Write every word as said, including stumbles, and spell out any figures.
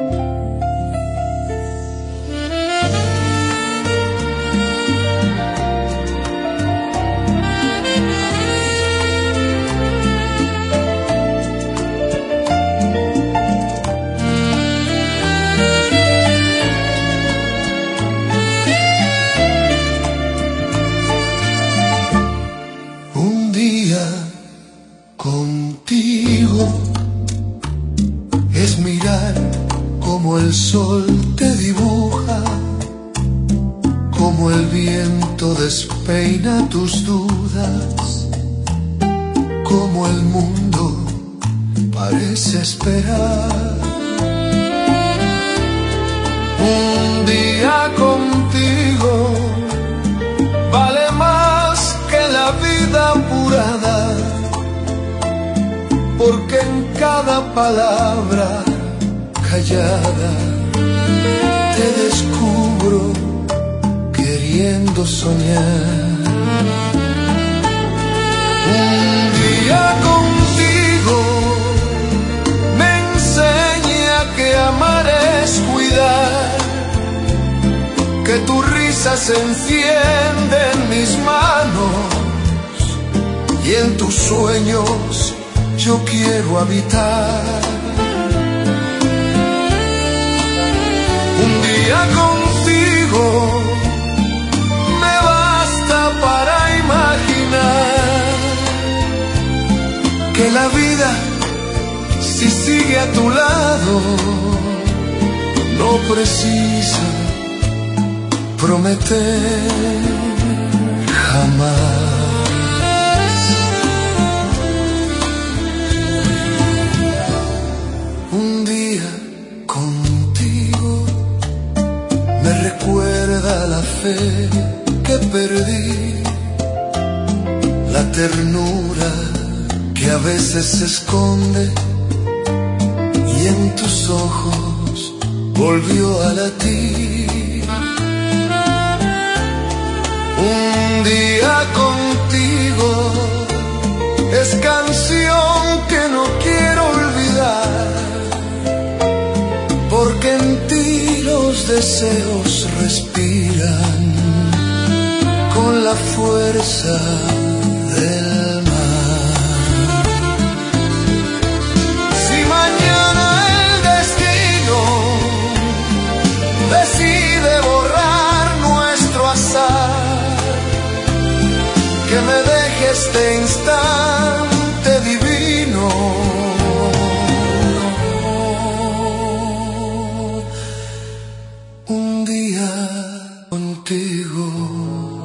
Contigo es mirar como el sol te dibuja, como el viento despeina tus dudas, como el mundo parece esperar. Un día contigo vale más que la vida apurada, porque en cada palabra callada te descubro queriendo soñar. Un día contigo me enseña que amar es cuidar, que tu risa se enciende en mis manos y en tus sueños yo quiero habitar. Un día contigo me basta para imaginar que la vida, si sigue a tu lado, no precisa prometer jamás. Recuerda la fe que perdí, la ternura que a veces se esconde y en tus ojos volvió a latir. Un día contigo es canción que no quiero olvidar, porque en ti los deseos respiran con la fuerza del mar. Si mañana el destino decide borrar nuestro azar, que me deje este instante divino, un día contigo.